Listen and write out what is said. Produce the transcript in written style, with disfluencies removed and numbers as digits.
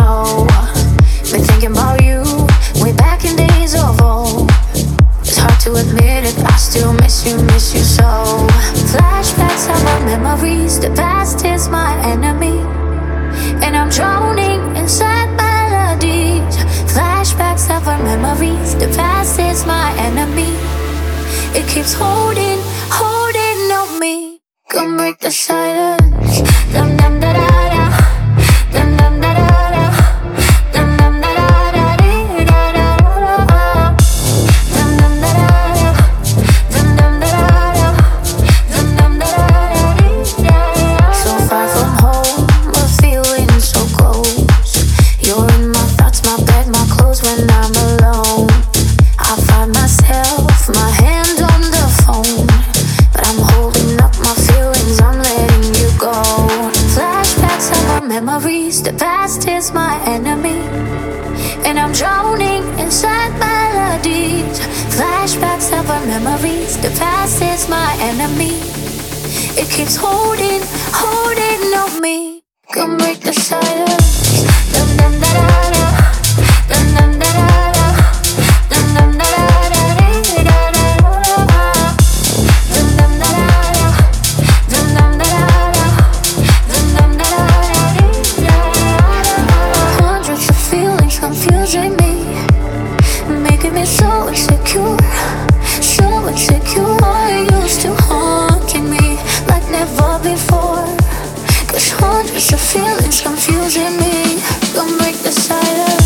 slow. Been thinking about you way back in days of old. It's hard to admit it, I still miss you so. Flashbacks of our memories, the past is my enemy, and I'm drowning in sad melodies. Flashbacks of our memories, the past is my enemy. It keeps holding on me. Come break the silence. Dum dum da da da. Dum dum da da da. Dum dum da da da dee da da da. Dum dum da da da. Dum dum da da da. Dum dum da da dee da da. So far from home, but feeling so close. You're in my thoughts, my bed, my clothes when I'm alone. I find myself, my hand on the phone, but I'm holding up my feelings, I'm letting you go. Flashbacks of our memories, the past is my enemy, and I'm drowning in sad melodies. Flashbacks of our memories, the past is my enemy. It keeps holding on me. Come break the silence. Dum dum da da da. Dum dum da da da. Dum dum da da da dee da da da. Dum dum da da da. Dum dum da da da. Dum dum da da dee da da. Hundreds of feelings confusing me, making me so insecure, so insecure. You used to haunting me like never before. 'Cause hundreds of feelings confusing me. Don't break the silence.